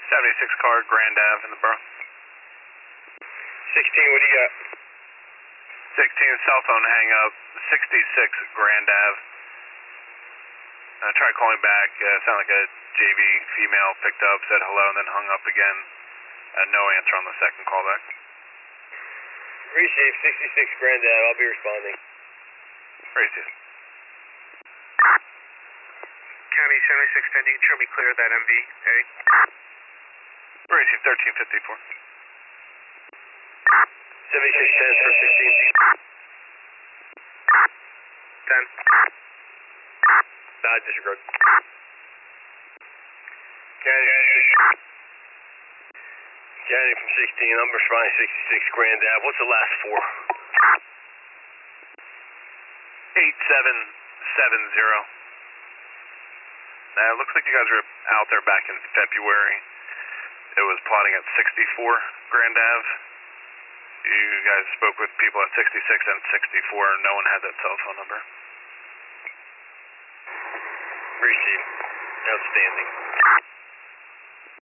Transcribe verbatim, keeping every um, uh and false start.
seventy-six car, Grand Ave in the borough. sixteen, what do you got? sixteen, cell phone hang up, sixty-six Grand Ave. I tried calling back, uh, sounded like a J V female picked up, said hello, and then hung up again. Uh, no answer on the second callback. Receive, sixty-six Grand Ave, I'll be responding. Receive. County seventy-six ten, you can show me clear of that M V, A. Receive, thirteen fifty-four. seventy-six ten for sixteen. ten. Nah, disregard. County from sixteen. County from sixteen, I'm responding sixty-six Grand Ave. What's the last four? eight seven seven zero. Now, it looks like you guys were out there back in February. It was plotting at sixty-four Grand Ave. You guys spoke with people at sixty-six and sixty-four, and no one had that cell phone number. Receive. Outstanding.